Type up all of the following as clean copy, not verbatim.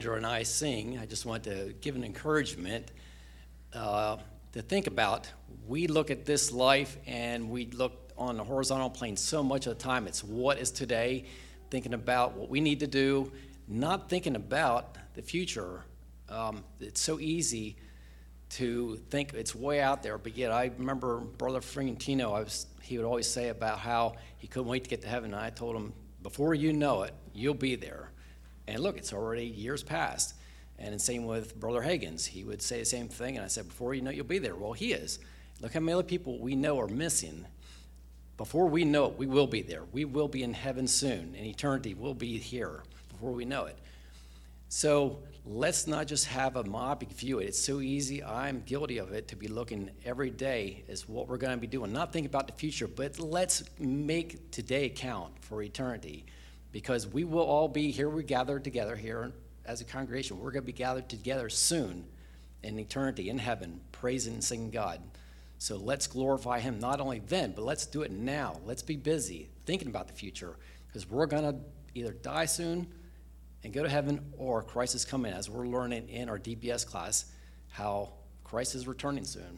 And I sing, I just want to give an encouragement to think about. We look at this life and we look on the horizontal plane so much of the time. It's what is today, thinking about what we need to do, not thinking about the future. It's so easy to think it's way out there, but yet I remember Brother Frantino, he would always say about how he couldn't wait to get to heaven, and I told him, before you know it, you'll be there. And look, it's already years past. And the same with Brother Higgins. He would say the same thing, and I said, before you know it, you'll be there. Well, he is. Look how many other people we know are missing. Before we know it, we will be there. We will be in heaven soon. In eternity, we'll be here before we know it. So let's not just have a myopic view. It's so easy. I'm guilty of it, to be looking every day as what we're going to be doing. Not thinking about the future, but let's make today count for eternity. Because we will all be here. We gathered together here as a congregation. We're going to be gathered together soon in eternity, in heaven, praising and singing God. So let's glorify him not only then, but let's do it now. Let's be busy thinking about the future, because we're going to either die soon and go to heaven, or Christ is coming, as we're learning in our DBS class how Christ is returning soon.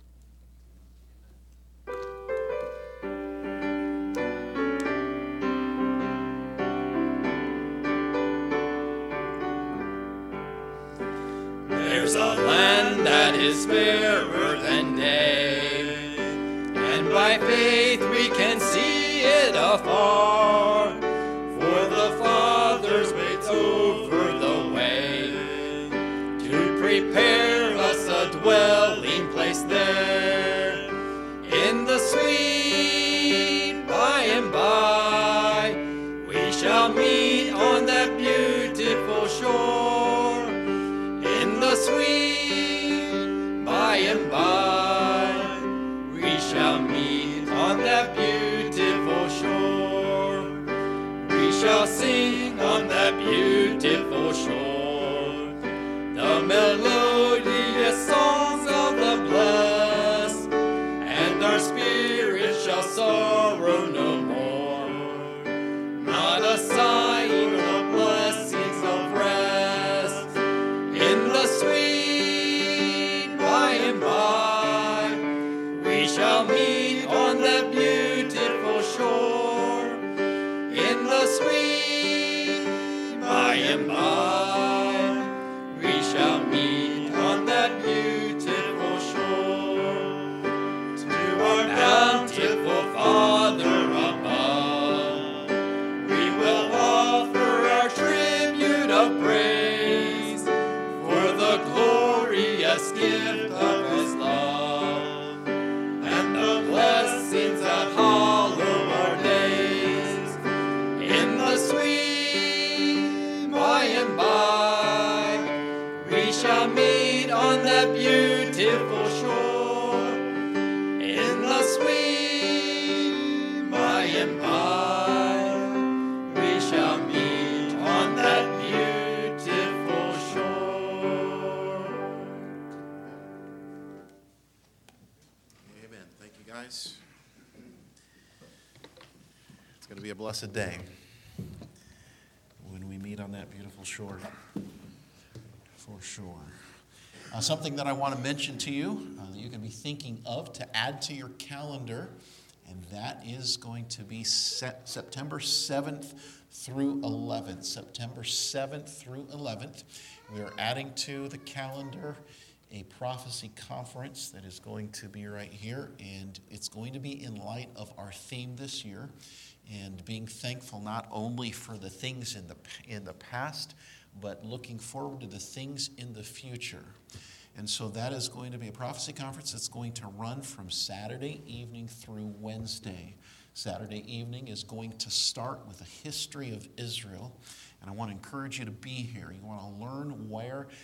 There's a land that is fairer than day, and by faith we can see it afar, for the Father's waits over the way, to prepare us a dwelling place there, in the sweet by and by, we shall meet on that beautiful shore. In the sweet by and by, we shall meet on that beautiful shore. We shall sing on that beautiful shore the melodious songs of the blessed, and our spirits shall sorrow no more. Not a sighing of blessings of rest, in the sweet by and by, we shall meet on that beautiful shore. In the sweet by and by, we shall meet on that beautiful shore. To our bountiful Father above, we will offer our tribute of praise, the glorious gift of his love, and the blessings that hallow our days. In the sweet by and by, we shall meet on that beautiful shore. In the sweet by and by, we shall meet on that beautiful shore. Amen. Thank you, guys. It's going to be a blessed day when we meet on that beautiful shore, for sure. Something that I want to mention to you that you can be thinking of to add to your calendar, and that is going to be September 7th through 11th. September 7th through 11th. We are adding to the calendar a prophecy conference that is going to be right here, and it's going to be in light of our theme this year, and being thankful not only for the things in the past, but looking forward to the things in the future. And so that is going to be a prophecy conference that's going to run from Saturday evening through Wednesday. Saturday evening is going to start with a history of Israel. And I want to encourage you to be here. You want to learn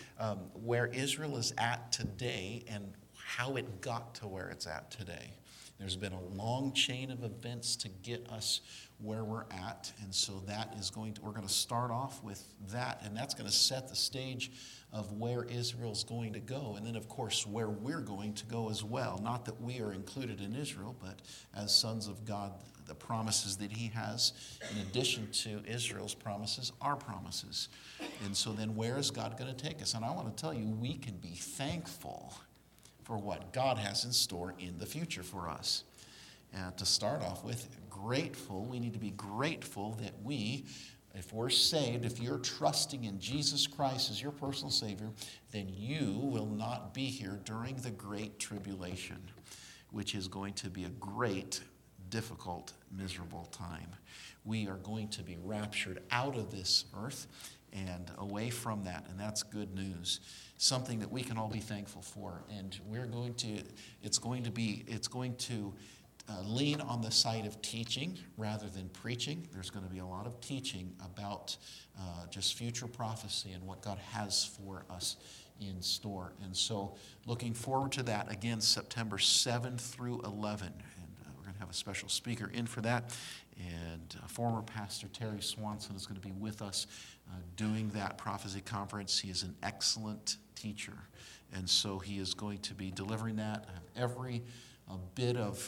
where Israel is at today and how it got to where it's at today. There's been a long chain of events to get us where we're at, and so we're going to start off with that, and that's going to set the stage of where Israel's going to go, and then of course where we're going to go as well. Not that we are included in Israel, but as sons of God, the promises that he has, in addition to Israel's promises, are promises. And so then where is God going to take us? And I want to tell you, we can be thankful for what God has in store in the future for us. And to start off with, we need to be grateful that if we're saved, if you're trusting in Jesus Christ as your personal Savior, then you will not be here during the Great Tribulation, which is going to be a great, difficult, miserable time. We are going to be raptured out of this earth and away from that, and that's good news. Something that we can all be thankful for, and it's going to lean on the side of teaching rather than preaching. There's going to be a lot of teaching about just future prophecy and what God has for us in store. And so looking forward to that, again, September 7 through 11. And we're going to have a special speaker in for that. And former Pastor Terry Swanson is going to be with us doing that prophecy conference. He is an excellent teacher. And so he is going to be delivering that. Every bit of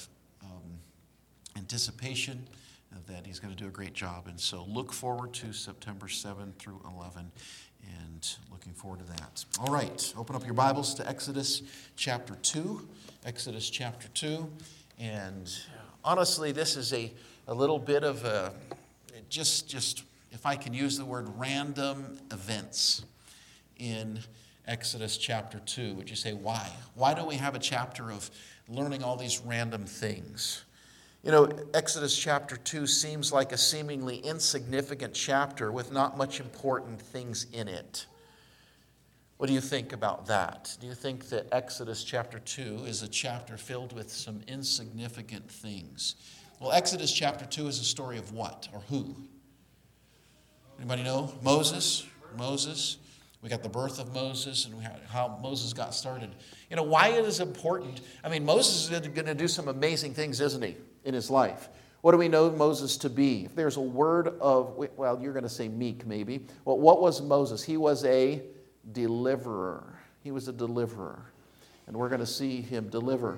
anticipation that he's going to do a great job. And so look forward to September 7 through 11, and looking forward to that. All right, open up your Bibles to Exodus chapter 2. Exodus chapter 2. And honestly, this is a little bit of just if I can use the word, random events in Exodus chapter 2. Would you say, why? Why do we have a chapter of learning all these random things? You know, Exodus chapter 2 seems like a seemingly insignificant chapter with not much important things in it. What do you think about that? Do you think that Exodus chapter 2 is a chapter filled with some insignificant things? Well, Exodus chapter 2 is a story of what or who? Anybody know? Moses. We got the birth of Moses and how Moses got started. You know, why it is important. I mean, Moses is going to do some amazing things, isn't he, in his life? What do we know Moses to be? If there's a word of, well, you're going to say meek maybe. Well, what was Moses? He was a deliverer. He was a deliverer. And we're going to see him deliver.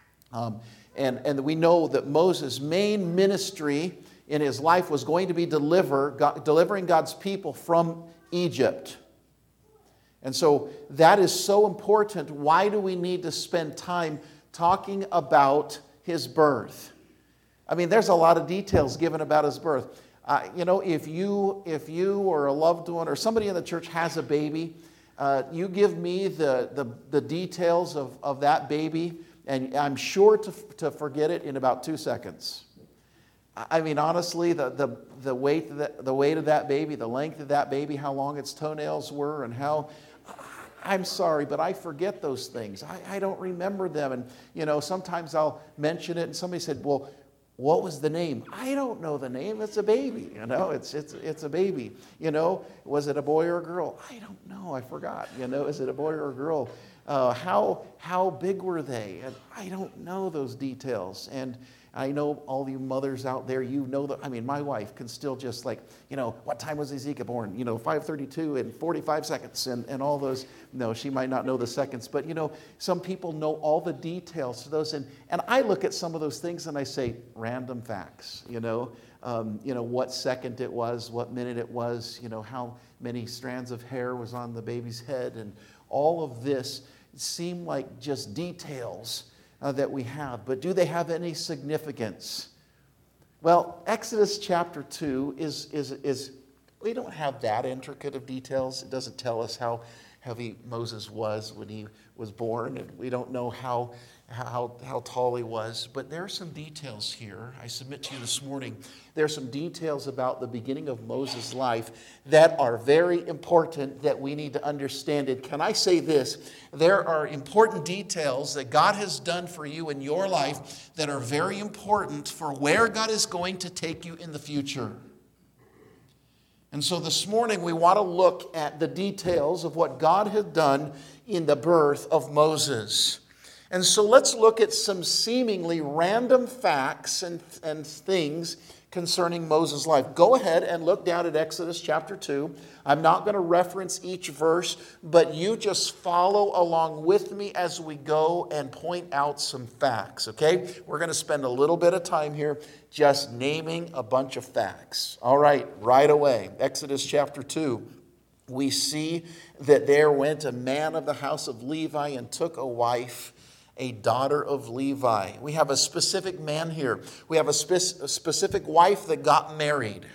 And we know that Moses' main ministry in his life was going to be delivering God's people from Egypt. And so that is so important. Why do we need to spend time talking about his birth? I mean, there's a lot of details given about his birth. You know, if you or a loved one or somebody in the church has a baby, you give me the details of that baby, and I'm sure to forget it in about 2 seconds. I mean, honestly, the weight of that baby, the length of that baby, how long its toenails were, and how... I'm sorry, but I forget those things. I don't remember them. And, you know, sometimes I'll mention it, and somebody said, well, what was the name? I don't know the name. It's a baby, you know. It's a baby, you know. Was it a boy or a girl? I don't know. I forgot, you know. Is it a boy or a girl? How big were they? And I don't know those details. And I know all you mothers out there, you know that. I mean, my wife can still just like, you know, what time was Ezekiel born? You know, 5:32 and 45 seconds and all those. No, she might not know the seconds, but you know, some people know all the details to those. And I look at some of those things and I say, random facts, you know, what second it was, what minute it was, you know, how many strands of hair was on the baby's head, and all of this seem like just details that we have, but do they have any significance? Well, Exodus chapter 2 is we don't have that intricate of details. It doesn't tell us how heavy Moses was when he was born, and we don't know how tall he was, but there are some details here. I submit to you this morning, there are some details about the beginning of Moses' life that are very important that we need to understand it. Can I say this? There are important details that God has done for you in your life that are very important for where God is going to take you in the future. And so this morning we want to look at the details of what God had done in the birth of Moses. And so let's look at some seemingly random facts and things concerning Moses' life. Go ahead and look down at Exodus chapter 2. I'm not going to reference each verse, but you just follow along with me as we go and point out some facts, okay? We're going to spend a little bit of time here just naming a bunch of facts. All right, right away. Exodus chapter 2. We see that there went a man of the house of Levi and took a wife, a daughter of Levi. We have a specific man here. We have a specific wife that got married.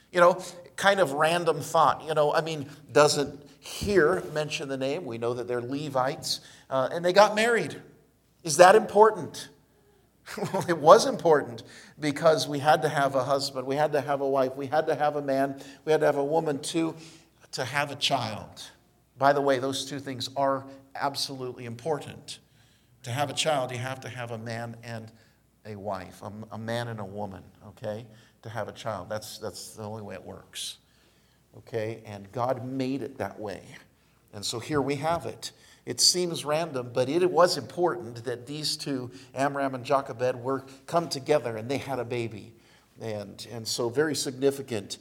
Kind of random thought. Doesn't here mention the name. We know that they're Levites, and they got married. Is that important? Well, it was important because we had to have a husband, we had to have a wife, we had to have a man, we had to have a woman to have a child. By the way, those two things are absolutely important. To have a child, you have to have a man and a wife, a man and a woman, okay? To have a child. That's the only way it works, okay? And God made it that way. And so here we have it. It seems random, but it was important that these two, Amram and Jochebed, come together and they had a baby. And so very significant.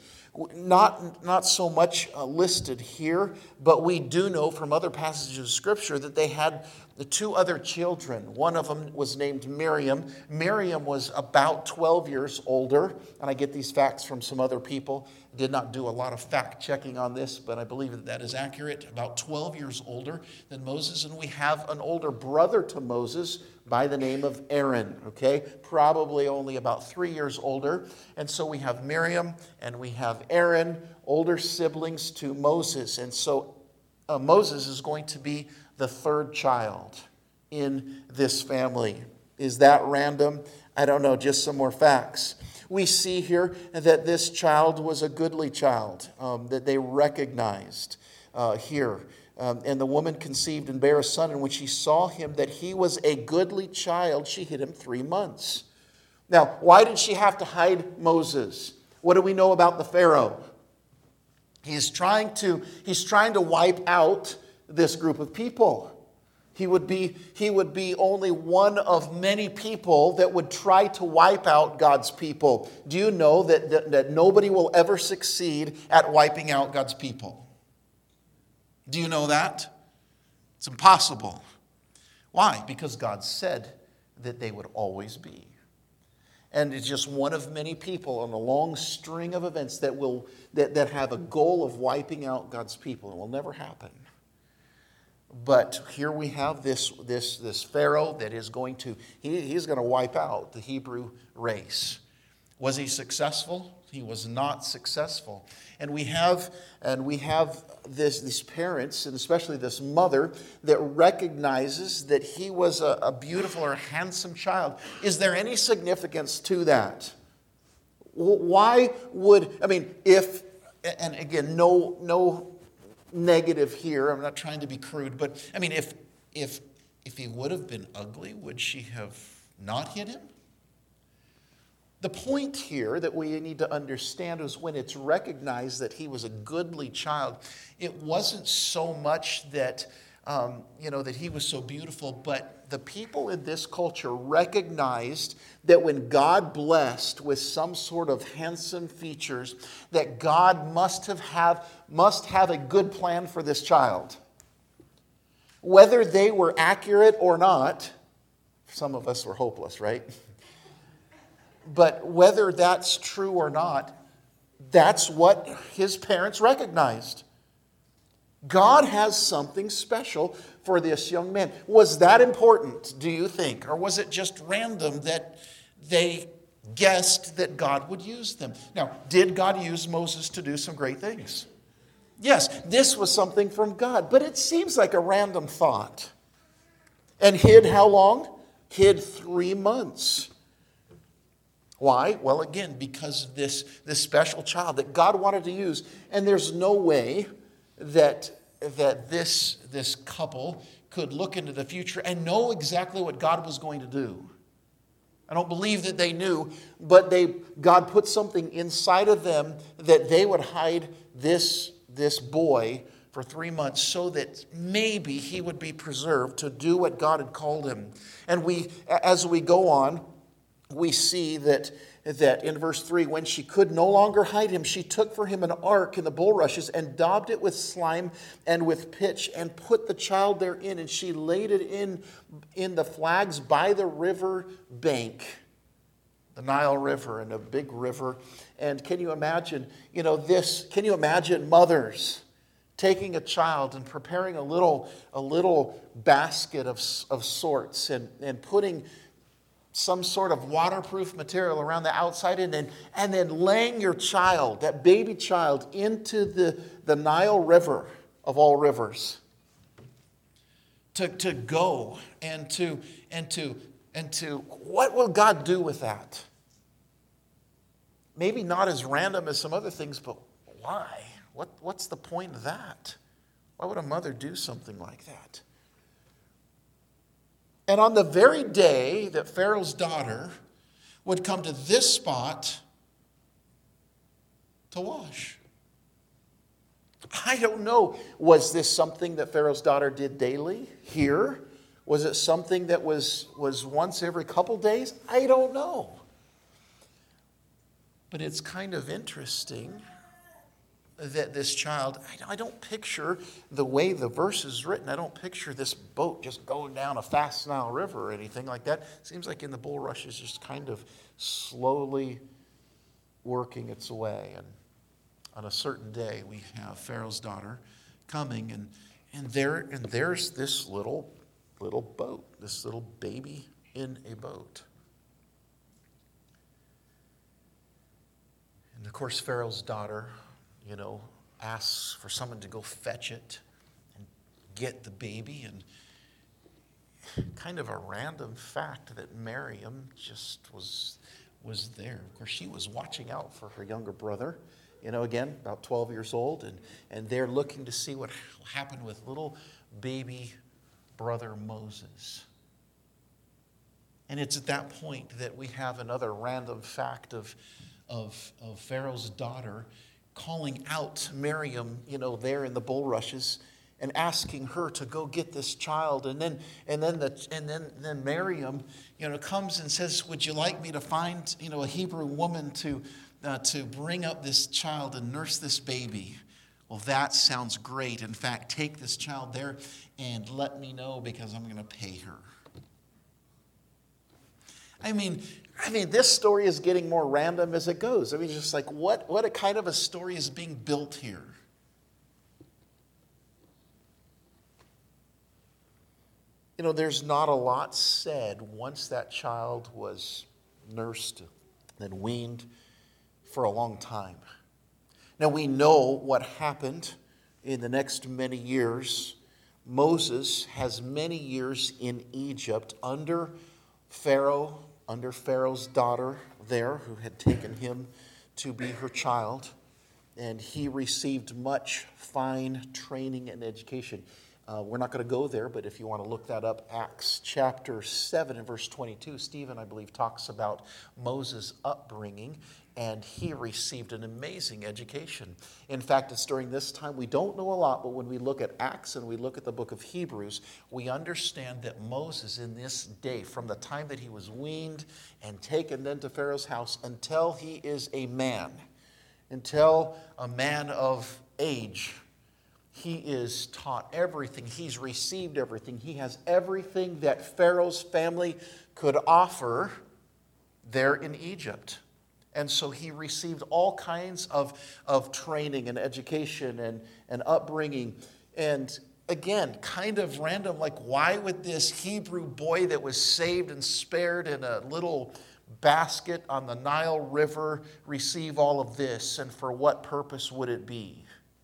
Not so much listed here, but we do know from other passages of Scripture that they had the two other children. One of them was named Miriam. Miriam was about 12 years older, and I get these facts from some other people. I did not do a lot of fact checking on this, but I believe that is accurate. About 12 years older than Moses, and we have an older brother to Moses by the name of Aaron, okay? Probably only about 3 years older. And so we have Miriam and we have Aaron, older siblings to Moses. And so Moses is going to be the third child in this family. Is that random? I don't know, just some more facts. We see here that this child was a goodly child that they recognized here. And the woman conceived and bare a son, and when she saw him that he was a goodly child, she hid him 3 months. Now, why did she have to hide Moses? What do we know about the Pharaoh? He's trying to wipe out this group of people. He would be only one of many people that would try to wipe out God's people. Do you know that nobody will ever succeed at wiping out God's people? Do you know that? It's impossible. Why? Because God said that they would always be. And it's just one of many people on a long string of events that have a goal of wiping out God's people. It will never happen. But here we have this Pharaoh that is going to, he's going to wipe out the Hebrew race. Was he successful? He was not successful. And we have these parents, and especially this mother, that recognizes that he was a beautiful or handsome child. Is there any significance to that? Why would, if, and again, no negative here, I'm not trying to be crude, but if he would have been ugly, would she have not hid him? The point here that we need to understand is when it's recognized that he was a goodly child, it wasn't so much that, that he was so beautiful, but the people in this culture recognized that when God blessed with some sort of handsome features, that God must have a good plan for this child. Whether they were accurate or not, some of us were hopeless, right? But whether that's true or not, that's what his parents recognized. God has something special for this young man. Was that important, do you think? Or was it just random that they guessed that God would use them? Now, did God use Moses to do some great things? Yes, this was something from God, but it seems like a random thought. And hid how long? Hid 3 months. Why? Well, again, because of this special child that God wanted to use. And there's no way that this couple could look into the future and know exactly what God was going to do. I don't believe that they knew, but God put something inside of them that they would hide this boy for 3 months so that maybe he would be preserved to do what God had called him. And as we go on, we see that in verse 3, when she could no longer hide him, she took for him an ark in the bulrushes and daubed it with slime and with pitch and put the child therein. And she laid it in the flags by the river bank, the Nile River, and a big river. And can you imagine, this? Can you imagine mothers taking a child and preparing a little basket of sorts and putting some sort of waterproof material around the outside and then laying your child, that baby child, into the Nile River of all rivers to go and to what will God do with that? Maybe not as random as some other things, but why? What's the point of that? Why would a mother do something like that? And on the very day that Pharaoh's daughter would come to this spot to wash. I don't know. Was this something that Pharaoh's daughter did daily here? Was it something that was once every couple days? I don't know. But it's kind of interesting that this child, I don't picture the way the verse is written. I don't picture this boat just going down a fast Nile River or anything like that. It seems like in the bulrushes, just kind of slowly working its way. And on a certain day, we have Pharaoh's daughter coming, and there's this little boat, this little baby in a boat. And of course, Pharaoh's daughter, asks for someone to go fetch it and get the baby. And kind of a random fact that Miriam just was there. Of course, she was watching out for her younger brother, again, about 12 years old. And they're looking to see what happened with little baby brother Moses. And it's at that point that we have another random fact of Pharaoh's daughter calling out Miriam, there in the bulrushes, and asking her to go get this child. And then Miriam, comes and says, "Would you like me to find, a Hebrew woman to bring up this child and nurse this baby?" Well, that sounds great. In fact, take this child there and let me know, because I'm going to pay her. I mean, this story is getting more random as it goes. Just like what a kind of a story is being built here. There's not a lot said once that child was nursed and weaned for a long time. Now we know what happened in the next many years. Moses has many years in Egypt under Pharaoh's daughter there, who had taken him to be her child. And he received much fine training and education. We're not going to go there, but if you want to look that up, Acts chapter 7 and verse 22, Stephen, I believe, talks about Moses' upbringing, and he received an amazing education. In fact, it's during this time, we don't know a lot, but when we look at Acts and we look at the book of Hebrews, we understand that Moses in this day, from the time that he was weaned and taken then to Pharaoh's house until he is a man, until a man of age, he is taught everything. He's received everything. He has everything that Pharaoh's family could offer there in Egypt. And so he received all kinds of training and education and upbringing. And again, kind of random, like why would this Hebrew boy that was saved and spared in a little basket on the Nile River receive all of this? And for what purpose would it be?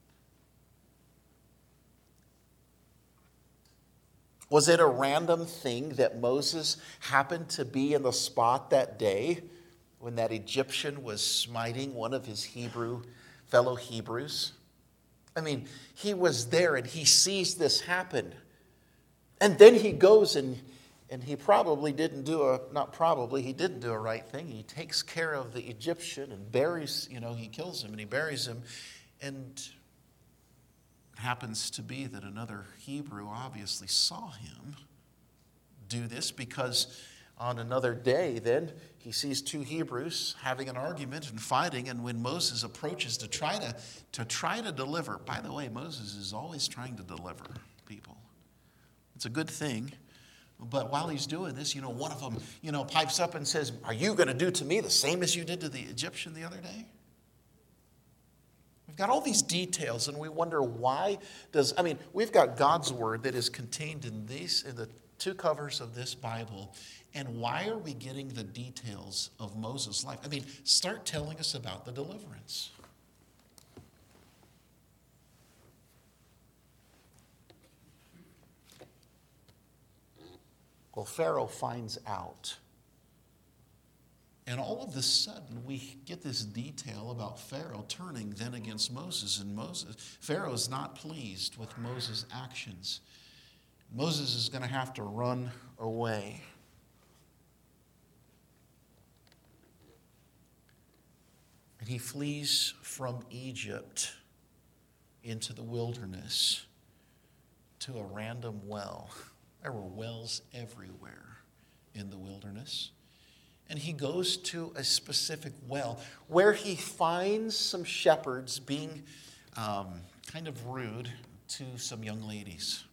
Was it a random thing that Moses happened to be in the spot that day when that Egyptian was smiting one of his fellow Hebrews? He was there and he sees this happen. And then he goes and he probably didn't do a right thing. He takes care of the Egyptian and buries, he kills him and he buries him. And happens to be that another Hebrew obviously saw him do this, because on another day then he sees two Hebrews having an argument and fighting, and when Moses approaches to try to deliver, by the way, Moses is always trying to deliver people. It's a good thing. But while he's doing this, one of them, pipes up and says, "Are you going to do to me the same as you did to the Egyptian the other day?" We've got all these details, and we wonder why we've got God's word that is contained in the two covers of this Bible, and why are we getting the details of Moses' life? Start telling us about the deliverance. Well, Pharaoh finds out. And all of a sudden, we get this detail about Pharaoh turning then against Moses. And Pharaoh is not pleased with Moses' actions. Moses is going to have to run away. And he flees from Egypt into the wilderness to a random well. There were wells everywhere in the wilderness. And he goes to a specific well where he finds some shepherds being kind of rude to some young ladies.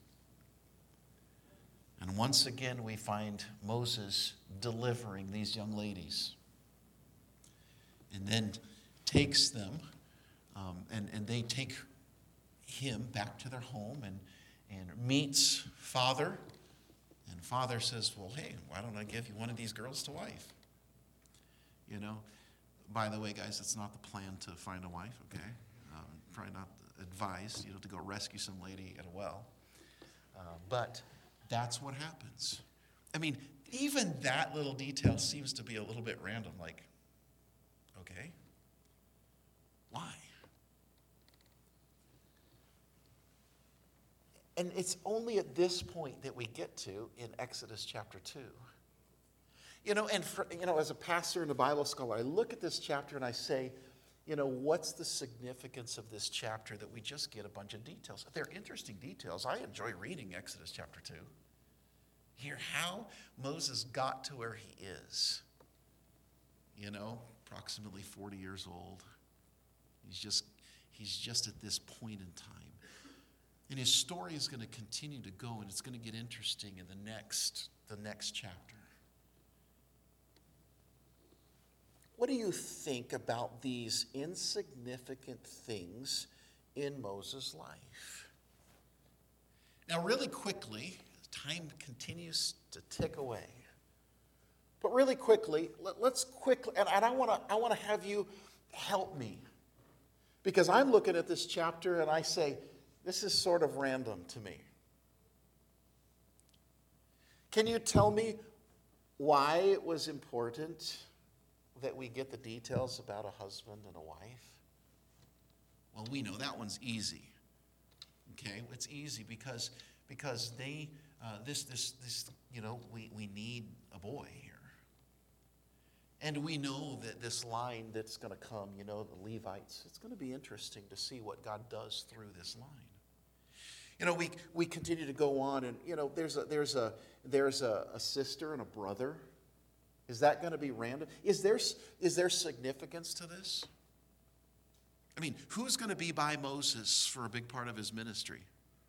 And once again, we find Moses delivering these young ladies. And then takes them, and they take him back to their home and meets Father. And Father says, "Well, hey, why don't I give you one of these girls to wife?" By the way, guys, it's not the plan to find a wife, okay? Probably not advised, to go rescue some lady at a well. But that's what happens. Even that little detail seems to be a little bit random, like, okay, why? And it's only at this point that we get to in Exodus chapter 2. As a pastor and a Bible scholar, I look at this chapter and I say, what's the significance of this chapter that we just get a bunch of details? They're interesting details. I enjoy reading Exodus chapter 2. Hear how Moses got to where he is. Approximately 40 years old. He's just at this point in time. And his story is going to continue to go, and it's going to get interesting in the next chapter. What do you think about these insignificant things in Moses' life? Now, really quickly, time continues to tick away. But really quickly, let's quickly, and I want to have you help me. Because I'm looking at this chapter and I say, this is sort of random to me. Can you tell me why it was important that we get the details about a husband and a wife? Well, we know that one's easy. Okay, it's easy because they we need a boy here. And we know that this line that's going to come, the Levites, it's going to be interesting to see what God does through this line. We continue to go on, and there's a sister and a brother. Is that going to be random? Is there significance to this? Who's going to be by Moses for a big part of his ministry?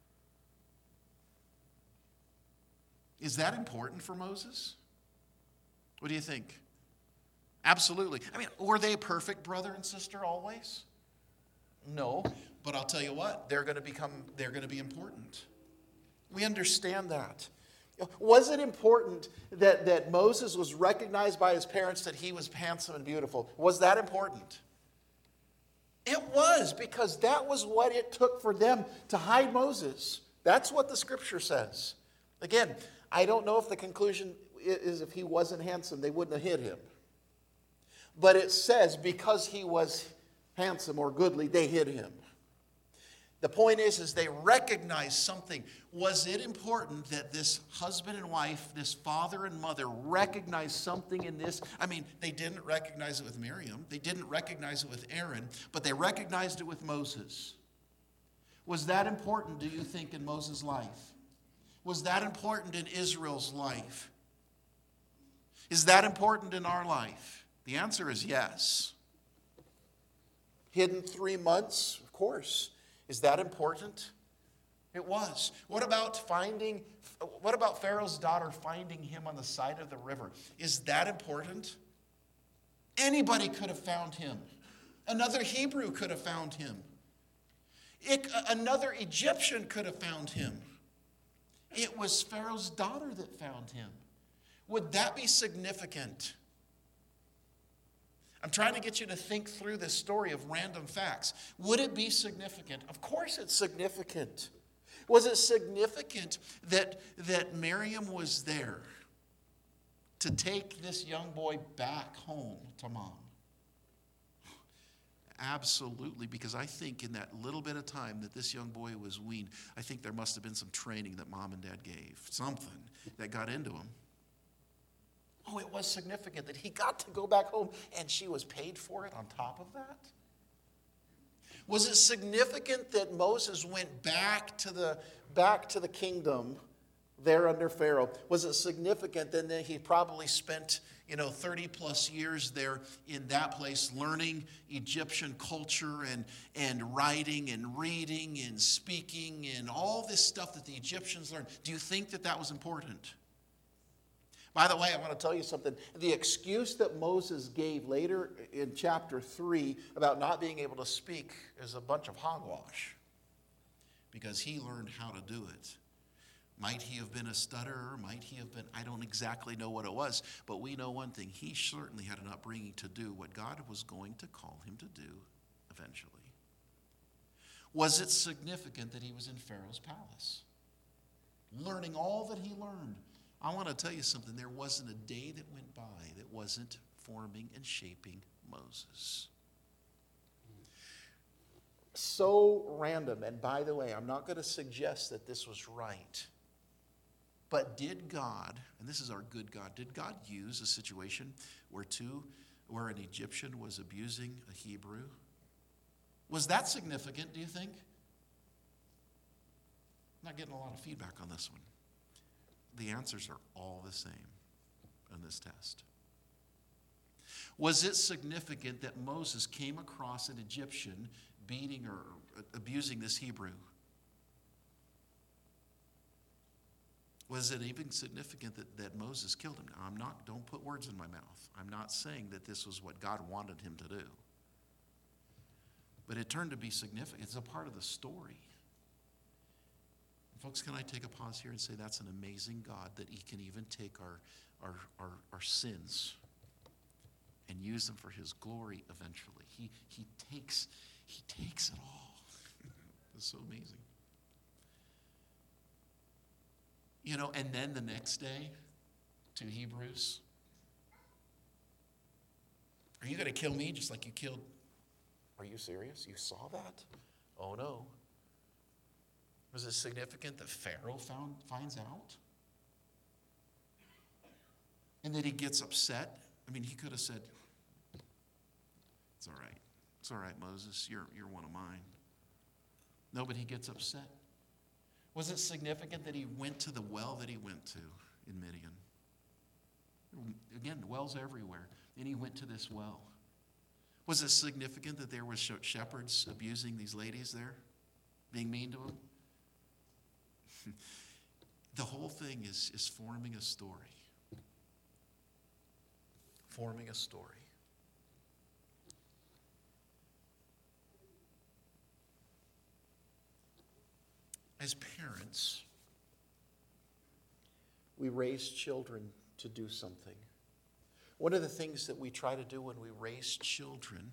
Is that important for Moses? What do you think? Absolutely. Were they a perfect brother and sister always? No, but I'll tell you what, they're going to be important. We understand that. Was it important that Moses was recognized by his parents that he was handsome and beautiful? Was that important? It was, because that was what it took for them to hide Moses. That's what the scripture says. Again, I don't know if the conclusion is if he wasn't handsome, they wouldn't have hid him. But it says because he was handsome or goodly, they hid him. The point is they recognized something. Was it important that this husband and wife, this father and mother, recognized something in this? They didn't recognize it with Miriam. They didn't recognize it with Aaron, but they recognized it with Moses. Was that important, do you think, in Moses' life? Was that important in Israel's life? Is that important in our life? The answer is yes. Hidden 3 months, of course. Is that important? It was. What about Pharaoh's daughter finding him on the side of the river? Is that important? Anybody could have found him. Another Hebrew could have found him. Another Egyptian could have found him. It was Pharaoh's daughter that found him. Would that be significant? I'm trying to get you to think through this story of random facts. Would it be significant? Of course it's significant. Was it significant that Miriam was there to take this young boy back home to mom? Absolutely, because I think in that little bit of time that this young boy was weaned, I think there must have been some training that mom and dad gave, something that got into him. Oh, it was significant that he got to go back home and she was paid for it on top of that? Was it significant that Moses went back to the kingdom there under Pharaoh? Was it significant then that he probably spent 30 plus years there in that place learning Egyptian culture and writing and reading and speaking and all this stuff that the Egyptians learned? Do you think that was important? By the way, I want to tell you something. The excuse that Moses gave later in chapter 3 about not being able to speak is a bunch of hogwash, because he learned how to do it. Might he have been a stutterer? Might he have been, I don't exactly know what it was, but we know one thing. He certainly had an upbringing to do what God was going to call him to do eventually. Was it significant that he was in Pharaoh's palace, learning all that he learned? I want to tell you something. There wasn't a day that went by that wasn't forming and shaping Moses. So random. And by the way, I'm not going to suggest that this was right. But did God, and this is our good God, did God use a situation where an Egyptian was abusing a Hebrew? Was that significant, do you think? I'm not getting a lot of feedback on this one. The answers are all the same on this test. Was it significant that Moses came across an Egyptian beating or abusing this Hebrew? Was it even significant that Moses killed him? Now, don't put words in my mouth. I'm not saying that this was what God wanted him to do. But it turned to be significant. It's a part of the story. Folks, can I take a pause here and say that's an amazing God, that he can even take our sins and use them for his glory eventually. He takes it all. It's so amazing. And then the next day, to Hebrews, are you going to kill me just like you killed? Are you serious? You saw that? Oh no. Was it significant that Pharaoh finds out? And that he gets upset? I mean, he could have said, it's all right. It's all right, Moses. You're one of mine. No, but he gets upset. Was it significant that he went to the well that he went to in Midian? Again, wells everywhere. And he went to this well. Was it significant that there were shepherds abusing these ladies there? Being mean to them? The whole thing is forming a story. Forming a story. As parents, we raise children to do something. One of the things that we try to do when we raise children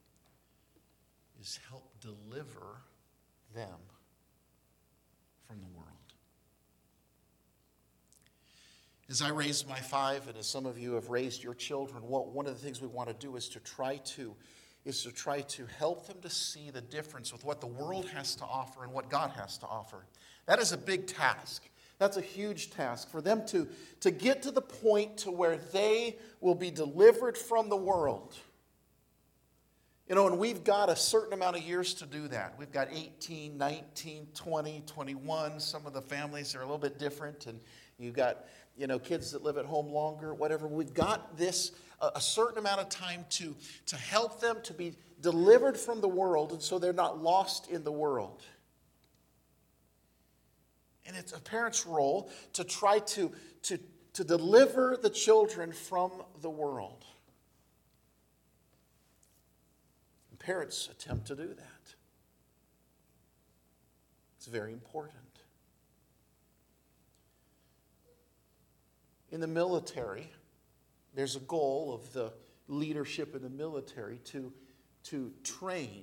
is help deliver them from the world. As I raised my 5, and as some of you have raised your children, one of the things we want to do is to try to help them to see the difference with what the world has to offer and what God has to offer. That is a big task. That's a huge task for them to get to the point to where they will be delivered from the world And we've got a certain amount of years to do that. We've got 18, 19, 20, 21. Some of the families are a little bit different. And you've got, kids that live at home longer, whatever. We've got this, a certain amount of time to help them to be delivered from the world, and so they're not lost in the world. And it's a parent's role to try to deliver the children from the world. And parents attempt to do that. It's very important. In the military, there's a goal of the leadership in the military to train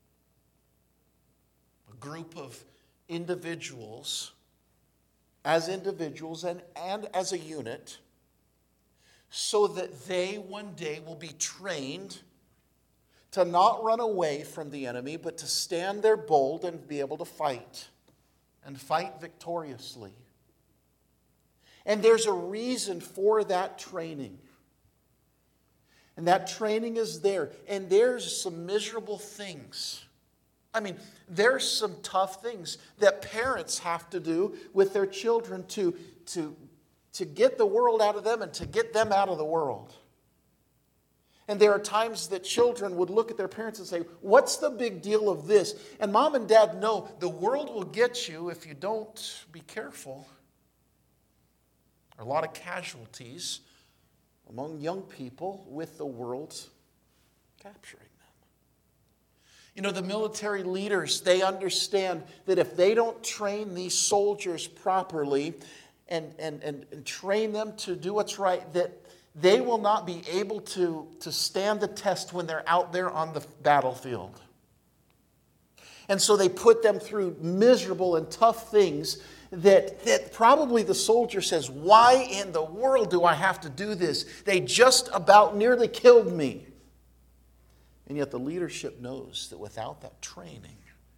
a group of individuals and as a unit, so that they one day will be trained to not run away from the enemy, but to stand there bold and be able to fight, and fight victoriously. And there's a reason for that training. And that training is there. And there's some miserable things. There's some tough things that parents have to do with their children to get the world out of them and to get them out of the world. And there are times that children would look at their parents and say, what's the big deal of this? And mom and dad know the world will get you if you don't be careful. There are a lot of casualties among young people with the world capturing them. The military leaders, they understand that if they don't train these soldiers properly and train them to do what's right, that they will not be able to stand the test when they're out there on the battlefield. And so they put them through miserable and tough things that probably the soldier says, why in the world do I have to do this? They just about nearly killed me. And yet the leadership knows that without that training,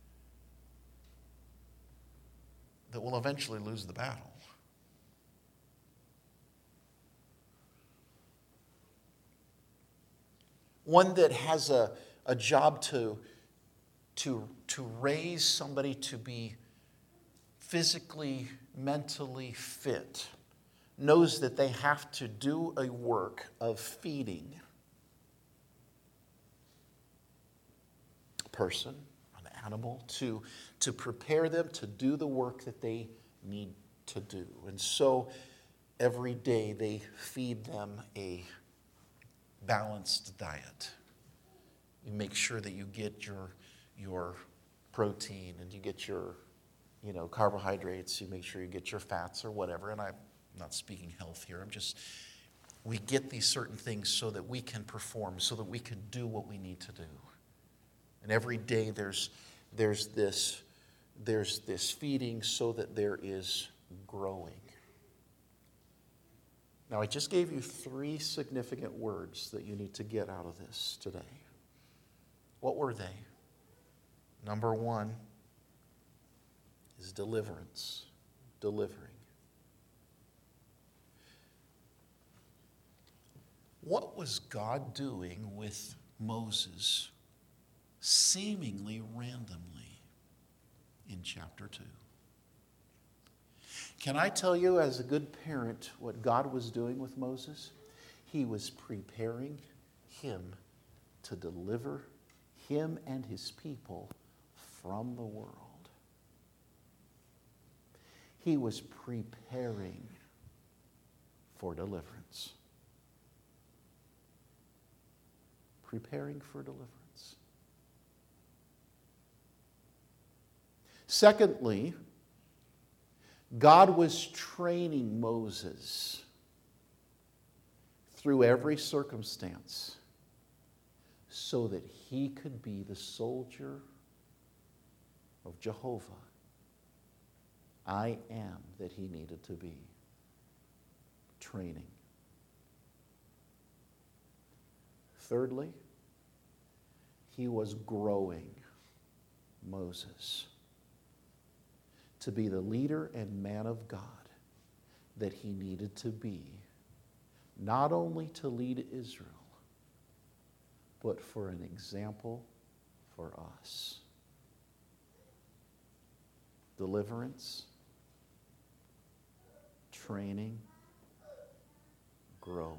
that we'll eventually lose the battle. One that has a job to raise somebody to be physically, mentally fit, knows that they have to do a work of feeding a person, an animal, to prepare them to do the work that they need to do. And so every day they feed them a balanced diet. You make sure that you get your protein and you get your carbohydrates. You make sure you get your fats or whatever. And I'm not speaking health here. We get these certain things so that we can perform, so that we can do what we need to do. And every day there's this feeding so that there is growing. Now, I just gave you 3 significant words that you need to get out of this today. What were they? Number 1 is deliverance, delivering. What was God doing with Moses seemingly randomly in chapter 2? Can I tell you, as a good parent, what God was doing with Moses? He was preparing him to deliver him and his people from the world. He was preparing for deliverance. Preparing for deliverance. Secondly, God was training Moses through every circumstance so that he could be the soldier of Jehovah. I am that he needed to be. Training. Thirdly, he was growing Moses to be the leader and man of God that he needed to be, not only to lead Israel, but for an example for us. Deliverance, training, growing.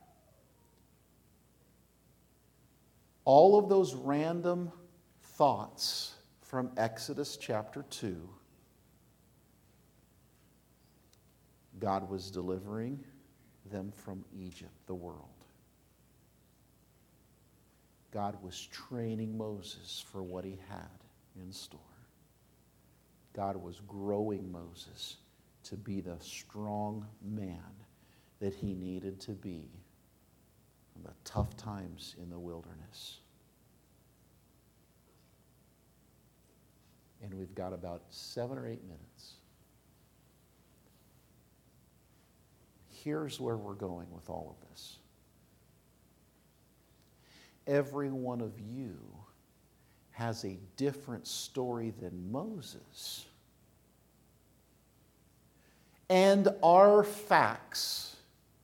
All of those random thoughts from Exodus chapter 2, God was delivering them from Egypt, the world. God was training Moses for what he had in store. God was growing Moses to be the strong man that he needed to be in the tough times in the wilderness. And we've got about 7 or 8 minutes. Here's where we're going with all of this. Every one of you has a different story than Moses. And our facts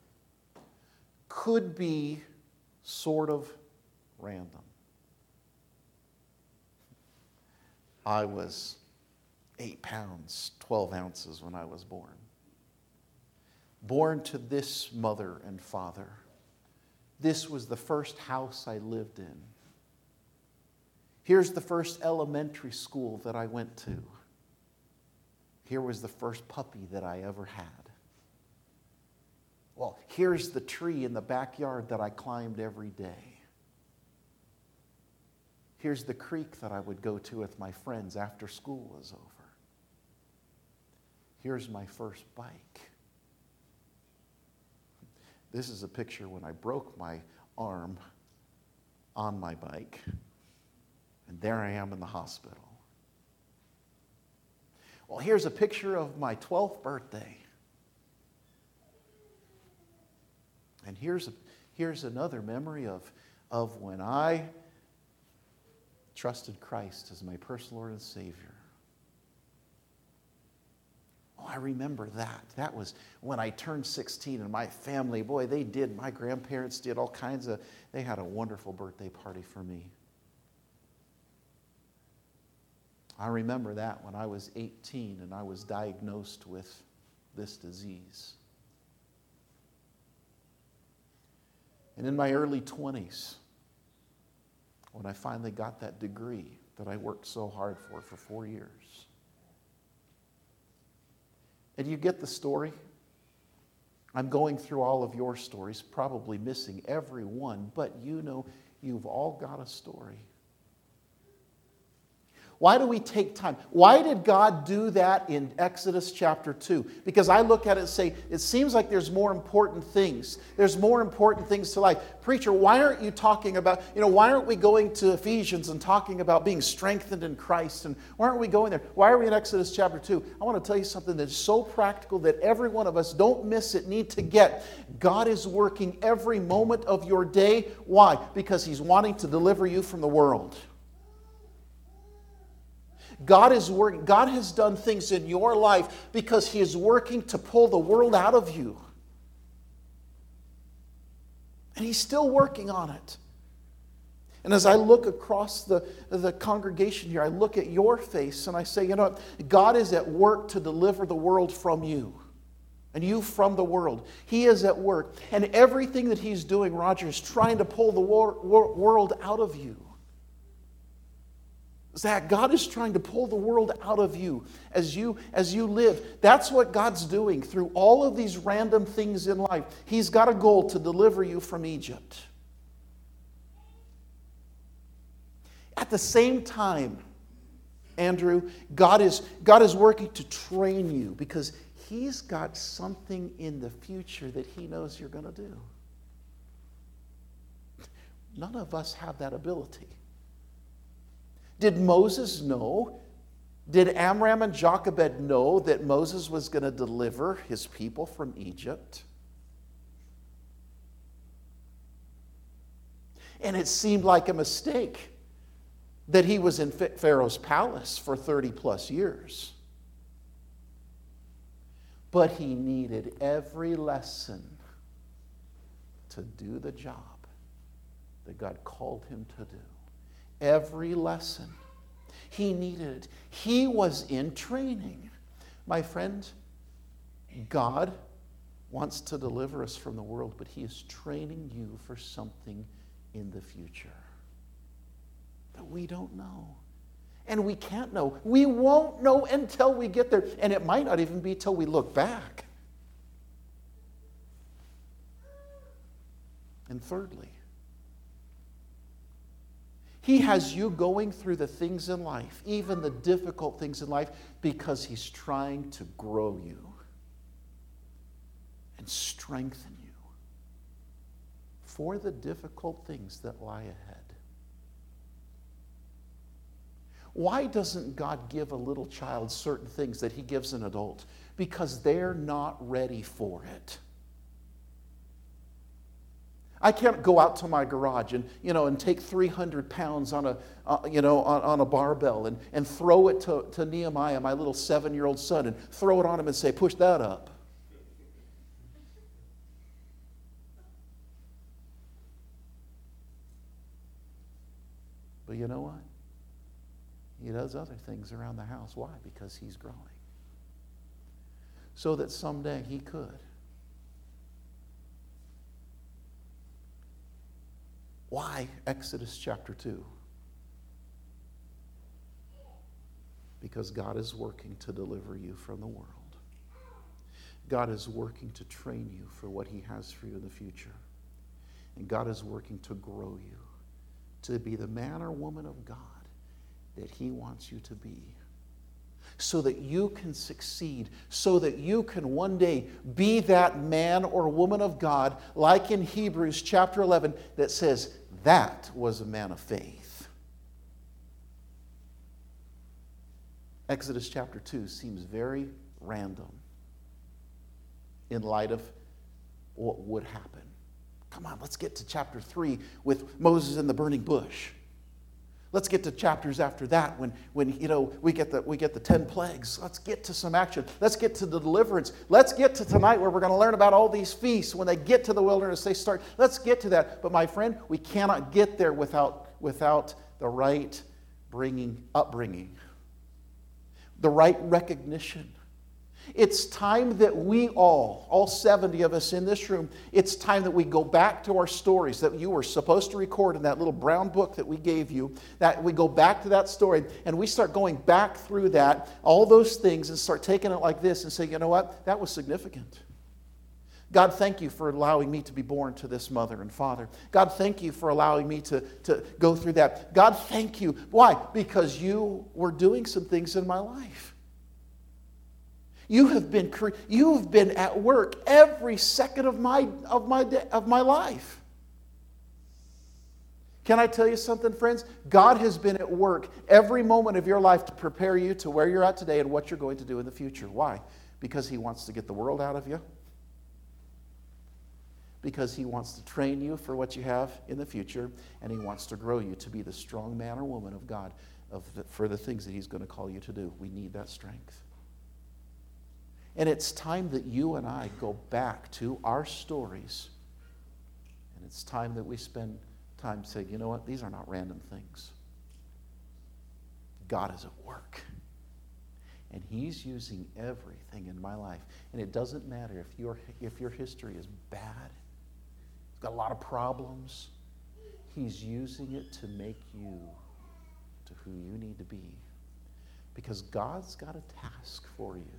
could be sort of random. I was 8 pounds, 12 ounces when I was born. Born to this mother and father. This was the first house I lived in. Here's the first elementary school that I went to. Here was the first puppy that I ever had. Well, here's the tree in the backyard that I climbed every day. Here's the creek that I would go to with my friends after school was over. Here's my first bike. This is a picture when I broke my arm on my bike. And there I am in the hospital. Well, here's a picture of my 12th birthday. And here's another memory of when I trusted Christ as my personal Lord and Savior. Oh, I remember that. That was when I turned 16 and my family, boy, my grandparents did all kinds of, they had a wonderful birthday party for me. I remember that when I was 18 and I was diagnosed with this disease. And in my early 20s, when I finally got that degree that I worked so hard for 4 years. And you get the story? I'm going through all of your stories, probably missing every one, but you know you've all got a story. Why do we take time? Why did God do that in Exodus chapter 2? Because I look at it and say, it seems like there's more important things. There's more important things to life. Preacher, why aren't you talking about, why aren't we going to Ephesians and talking about being strengthened in Christ? And why aren't we going there? Why are we in Exodus chapter 2? I want to tell you something that's so practical that every one of us, don't miss it, need to get. God is working every moment of your day. Why? Because He's wanting to deliver you from the world. God is working. God has done things in your life because He is working to pull the world out of you. And He's still working on it. And as I look across the congregation here, I look at your face and I say, God is at work to deliver the world from you. And you from the world. He is at work. And everything that He's doing, Roger, is trying to pull the world out of you. Zach, God is trying to pull the world out of you as you live. That's what God's doing through all of these random things in life. He's got a goal to deliver you from Egypt. At the same time, Andrew, God is working to train you because He's got something in the future that He knows you're going to do. None of us have that ability. Did Moses know? Did Amram and Jochebed know that Moses was going to deliver his people from Egypt? And it seemed like a mistake that he was in Pharaoh's palace for 30 plus years. But he needed every lesson to do the job that God called him to do. Every lesson. He needed it. He was in training. My friend, God wants to deliver us from the world, but he is training you for something in the future that we don't know. And we can't know. We won't know until we get there. And it might not even be till we look back. And thirdly, he has you going through the things in life, even the difficult things in life, because he's trying to grow you and strengthen you for the difficult things that lie ahead. Why doesn't God give a little child certain things that he gives an adult? Because they're not ready for it. I can't go out to my garage and take 300 pounds on a barbell and throw it to Nehemiah, my little 7-year-old son, and throw it on him and say, push that up. But you know what? He does other things around the house. Why? Because he's growing. So that someday he could. Why Exodus chapter 2? Because God is working to deliver you from the world. God is working to train you for what he has for you in the future. And God is working to grow you to be the man or woman of God that he wants you to be, so that you can succeed, so that you can one day be that man or woman of God, like in Hebrews chapter 11, that says, that was a man of faith. Exodus chapter 2 seems very random in light of what would happen. Come on, let's get to chapter 3 with Moses in the burning bush. Let's get to chapters after that when we get the 10 plagues. Let's get to some action. Let's get to the deliverance. Let's get to tonight where we're going to learn about all these feasts. When they get to the wilderness, they start. Let's get to that. But my friend, we cannot get there without the right upbringing, the right recognition. It's time that we all 70 of us in this room, it's time that we go back to our stories that you were supposed to record in that little brown book that we gave you, that we go back to that story and we start going back through that, all those things, and start taking it like this and say, you know what, that was significant. God, thank you for allowing me to be born to this mother and father. God, thank you for allowing me to go through that. God, thank you. Why? Because you were doing some things in my life. You have been at work every second of my life. Can I tell you something, friends? God has been at work every moment of your life to prepare you to where you're at today and what you're going to do in the future. Why? Because he wants to get the world out of you. Because he wants to train you for what you have in the future, and he wants to grow you to be the strong man or woman of God for the things that he's going to call you to do. We need that strength. And it's time that you and I go back to our stories. And it's time that we spend time saying, you know what, these are not random things. God is at work. And he's using everything in my life. And it doesn't matter if your history is bad, it's got a lot of problems. He's using it to make you to who you need to be. Because God's got a task for you.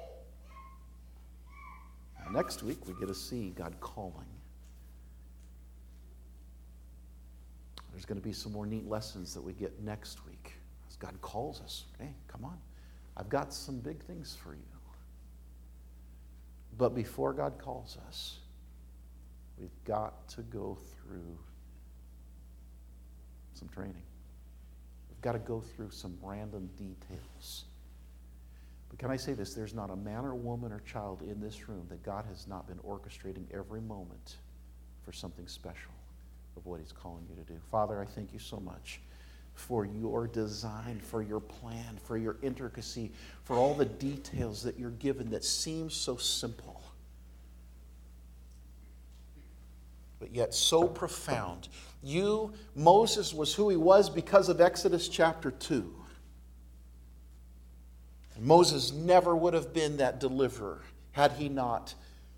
Next week, we get to see God calling. There's going to be some more neat lessons that we get next week as God calls us. Hey, come on. I've got some big things for you. But before God calls us, we've got to go through some training. We've got to go through some random details. But can I say this? There's not a man or woman or child in this room that God has not been orchestrating every moment for something special of what he's calling you to do. Father, I thank you so much for your design, for your plan, for your intricacy, for all the details that you're given that seem so simple. but yet so profound. Moses was who he was because of Exodus chapter 2. Moses never would have been that deliverer had he not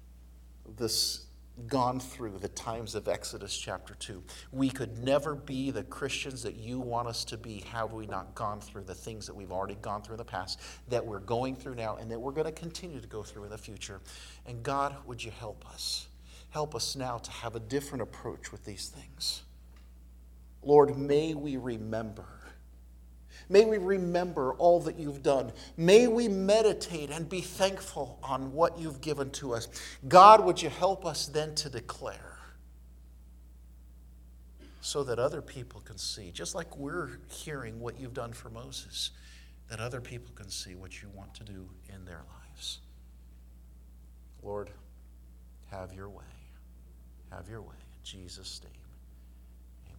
gone through the times of Exodus chapter 2. We could never be the Christians that you want us to be had we not gone through the things that we've already gone through in the past, that we're going through now, and that we're going to continue to go through in the future. And God, would you help us? Help us now to have a different approach with these things. Lord, may we remember. May we remember all that you've done. May we meditate and be thankful on what you've given to us. God, would you help us then to declare so that other people can see, just like we're hearing what you've done for Moses, that other people can see what you want to do in their lives. Lord, have your way. Have your way. In Jesus' name.